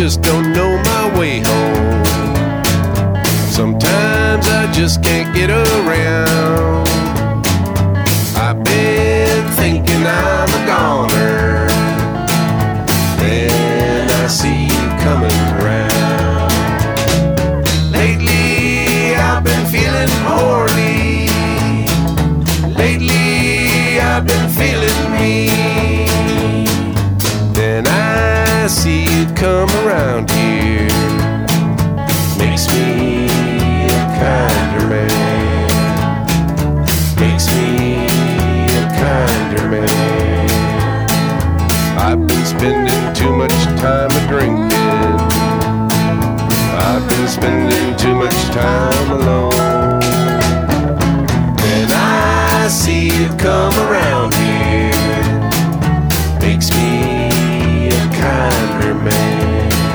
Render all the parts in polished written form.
just don't know my way home. Sometimes I just can't get around. I've been thinking I'm a goner, then I see you coming around. Lately I've been feeling poorly. Lately I've been feeling me. Then I see you come around here. Makes me a kinder man. Makes me a kinder man. I've been spending too much time a drinking. I've been spending too much time alone. Then I see you come around here. Makes me a kinder man.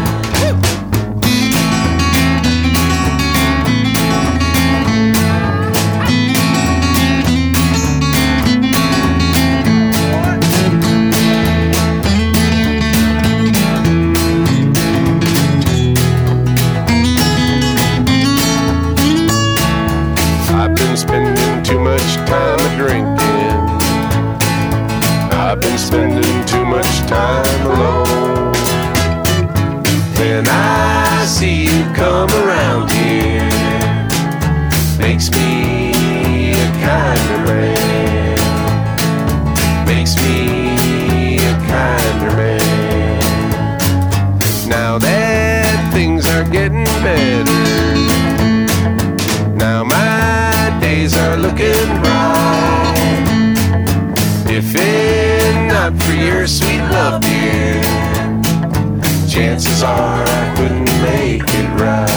Spending too much time a drinking. I've been spending too much time alone. Then I see you come around here. Makes me a kinder man. Makes me a kinder man. Now that things are getting better, now my days are looking bright. If it not for your sweet love, dear, chances are I couldn't make it right.